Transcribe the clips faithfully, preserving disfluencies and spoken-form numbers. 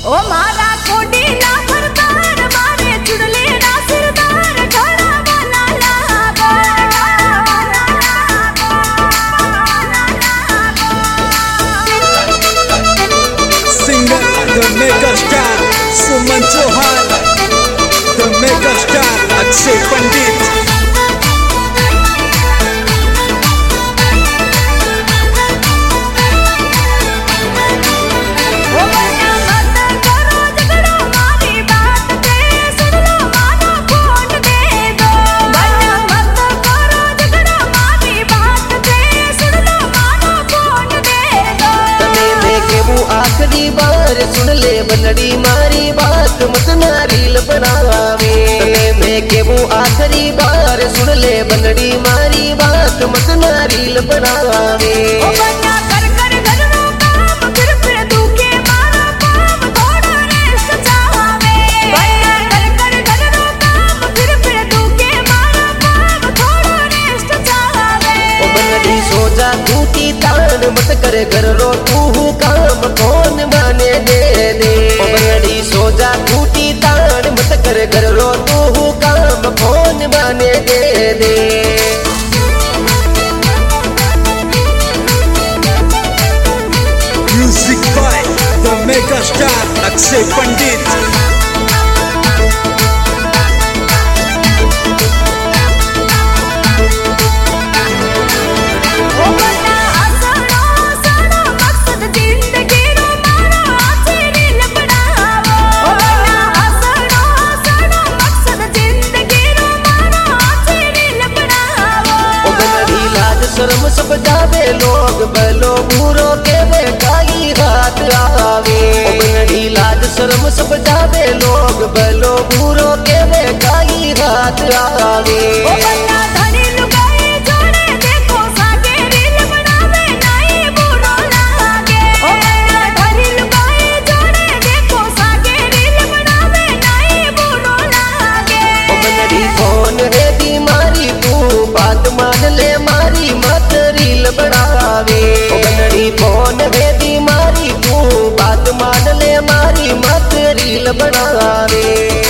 ओ मारा कोडी ना फरदार मारे चुड़ले ना सिरदार ढोला वाला लागो Singer the mega star Suman Chauhan, the mega star Akshay Pandit. आखिरी बार सुन ले बनड़ी मारी बात मत ना रील बनावे। मैं के वो आखिरी बार सुन ले बनड़ी मारी बात मत ना रील बनावे। ओ बन्ना कर कर घर रो काम फिर फिर दुखे मारा काम थोड़ा रेस्ट चाहवे। बन्ना कर कर घर रो काम फिर फिर दुखे मारा काम थोड़ा रेस्ट चाहवे। ओ बनड़ी सो जा टूटी तान मत कर घर रो तू काम कौन माने दे दे। ओ बनड़ी सो जा टूटी तान मत कर घर रो तू काम कौन माने दे दे। Music by the mega star Akshay Pandit. शर्म सब जावे लोग बलो बूरो के वे काई रात आवे। बनड़ी लाज शर्म सब जावे लोग बलो बूरो के वे काई रात आवे। ओ बन्ना धनी लुगाई जोड़े देखो सागे रील बनावे नाई बुरो लागे। ओ बन्ना धनी लुगाई जोड़े देखो सागे रील बनावे नाई बुरो लागे। ओ बनड़ी कौन है बीमारी तू बात मान ले मारी मत रील बनावे। ओ बनड़ी कौन है बीमारी तू बात मान ले मारी मत रील बनावे।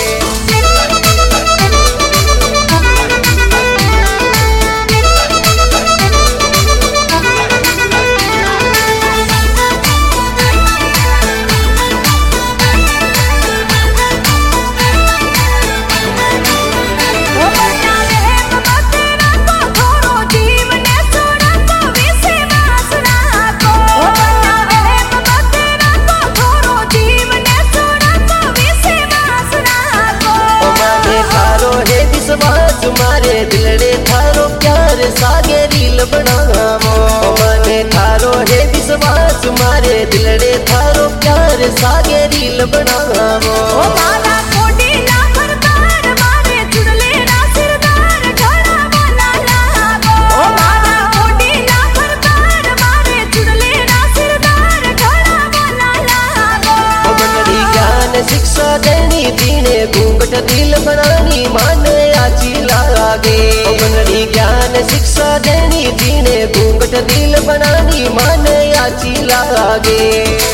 मारे दिलड़े थारो प्यार सागे रील बनावो। मने थारो है विश्वास मारे दिलड़े थारो प्यार सागे रील बनावो। ओ मारा कोडी ना फरदार मारे चुड़ले ना सिरदार ढोला वाला लागो। ओ मारा कोडी ना फरदार मारे चुड़ले ना सिरदार ढोला वाला लागो। ओ बनड़ी ज्ञान शिक्षा देनी दीने घूंघट दिल बनानी माने आची लागे। ओ बनड़ी ज्ञान शिक्षा देनी दीने घूंघट दिल बनानी माने आची लागे।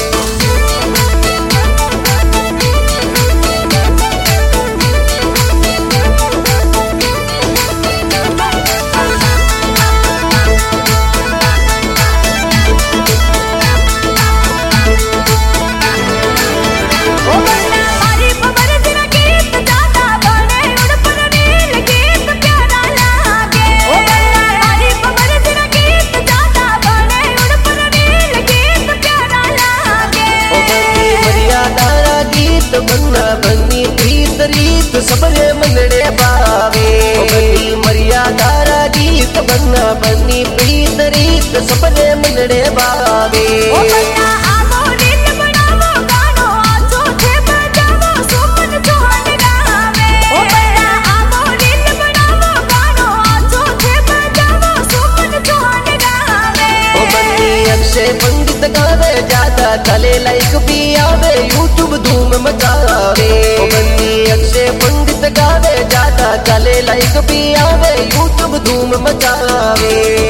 बन्ना बन्नी प्रीत रीत सबरे मनड़े पावे। बन्नी मर्यादा गीत बन्ना बन्नी प्रीत रीत सबरे मनड़े पावे। ओ बन्ना आवो रील बनावो गानो आजो थे बजावो सुमन चौहान गावे। ओ बन्ना आवो रील बनावो गानो आजो थे बजावो सुमन चौहान गावे। ओ बन्नी अक्षय पंडित गावे ज्यादा चले लाइक भी आवे यूट्यूब धूम मचावे। ओ बन्नी अक्षय पंडित गावे ज्यादा चले लाइक भी आवे यूट्यूब धूम मचावे।